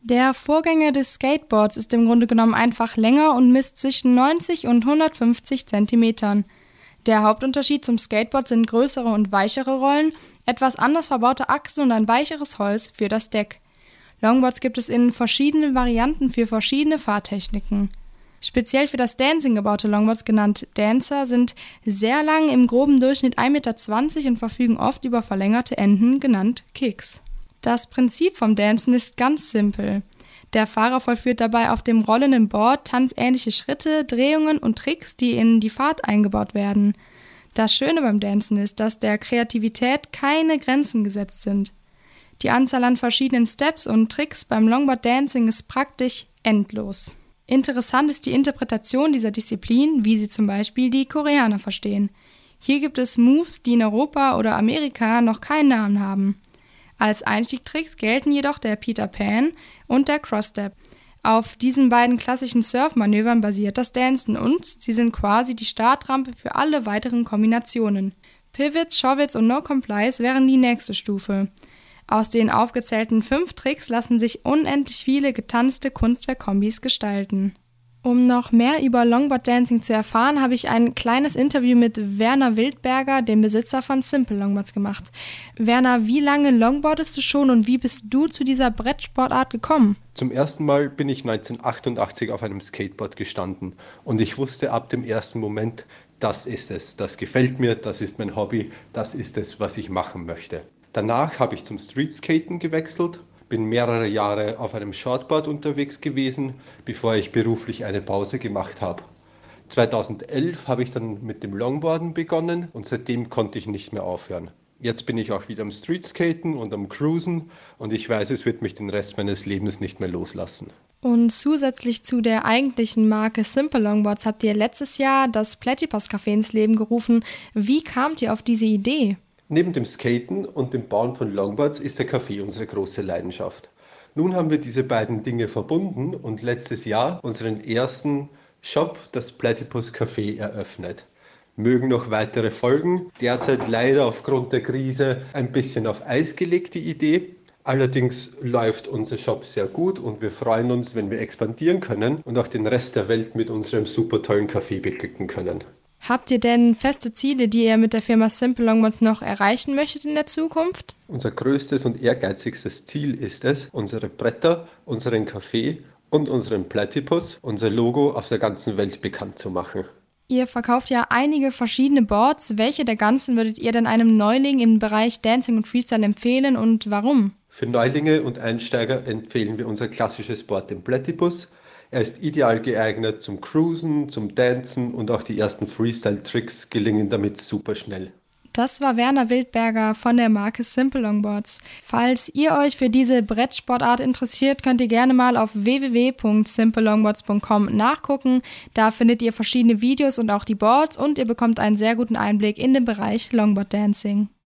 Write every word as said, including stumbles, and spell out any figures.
Der Vorgänger des Skateboards ist im Grunde genommen einfach länger und misst zwischen neunzig und hundertfünfzig Zentimetern. Der Hauptunterschied zum Skateboard sind größere und weichere Rollen, etwas anders verbaute Achsen und ein weicheres Holz für das Deck. Longboards gibt es in verschiedenen Varianten für verschiedene Fahrtechniken. Speziell für das Dancing gebaute Longboards, genannt Dancer, sind sehr lang, im groben Durchschnitt ein Meter zwanzig und verfügen oft über verlängerte Enden, genannt Kicks. Das Prinzip vom Dancen ist ganz simpel. Der Fahrer vollführt dabei auf dem rollenden Board tanzähnliche Schritte, Drehungen und Tricks, die in die Fahrt eingebaut werden. Das Schöne beim Dancen ist, dass der Kreativität keine Grenzen gesetzt sind. Die Anzahl an verschiedenen Steps und Tricks beim Longboard Dancing ist praktisch endlos. Interessant ist die Interpretation dieser Disziplin, wie sie zum Beispiel die Koreaner verstehen. Hier gibt es Moves, die in Europa oder Amerika noch keinen Namen haben. Als Einstiegtricks gelten jedoch der Peter Pan und der Cross-Step. Auf diesen beiden klassischen Surf-Manövern basiert das Dancen und sie sind quasi die Startrampe für alle weiteren Kombinationen. Pivots, Shovels und No-Complies wären die nächste Stufe. Aus den aufgezählten fünf Tricks lassen sich unendlich viele getanzte Kunstwerkkombis gestalten. Um noch mehr über Longboard Dancing zu erfahren, habe ich ein kleines Interview mit Werner Wildberger, dem Besitzer von Simple Longboards, gemacht. Werner, wie lange longboardest du schon und wie bist du zu dieser Brettsportart gekommen? Zum ersten Mal bin ich neunzehnhundertachtundachtzig auf einem Skateboard gestanden und ich wusste ab dem ersten Moment, das ist es, das gefällt mir, das ist mein Hobby, das ist es, was ich machen möchte. Danach habe ich zum Streetskaten gewechselt, bin mehrere Jahre auf einem Shortboard unterwegs gewesen, bevor ich beruflich eine Pause gemacht habe. zweitausendelf habe ich dann mit dem Longboarden begonnen und seitdem konnte ich nicht mehr aufhören. Jetzt bin ich auch wieder am Streetskaten und am Cruisen und ich weiß, es wird mich den Rest meines Lebens nicht mehr loslassen. Und zusätzlich zu der eigentlichen Marke Simple Longboards habt ihr letztes Jahr das Platypus Café ins Leben gerufen. Wie kamt ihr auf diese Idee? Neben dem Skaten und dem Bauen von Longboards ist der Kaffee unsere große Leidenschaft. Nun haben wir diese beiden Dinge verbunden und letztes Jahr unseren ersten Shop, das Platypus Café, eröffnet. Mögen noch weitere folgen. Derzeit leider aufgrund der Krise ein bisschen auf Eis gelegt, die Idee. Allerdings läuft unser Shop sehr gut und wir freuen uns, wenn wir expandieren können und auch den Rest der Welt mit unserem super tollen Kaffee beglücken können. Habt ihr denn feste Ziele, die ihr mit der Firma Simple Longboards noch erreichen möchtet in der Zukunft? Unser größtes und ehrgeizigstes Ziel ist es, unsere Bretter, unseren Kaffee und unseren Platypus, unser Logo auf der ganzen Welt bekannt zu machen. Ihr verkauft ja einige verschiedene Boards. Welche der ganzen würdet ihr denn einem Neuling im Bereich Dancing und Freestyle empfehlen und warum? Für Neulinge und Einsteiger empfehlen wir unser klassisches Board, den Platypus. Er ist ideal geeignet zum Cruisen, zum Dancen und auch die ersten Freestyle-Tricks gelingen damit super schnell. Das war Werner Wildberger von der Marke Simple Longboards. Falls ihr euch für diese Brettsportart interessiert, könnt ihr gerne mal auf w w w punkt simple longboards punkt com nachgucken. Da findet ihr verschiedene Videos und auch die Boards und ihr bekommt einen sehr guten Einblick in den Bereich Longboard Dancing.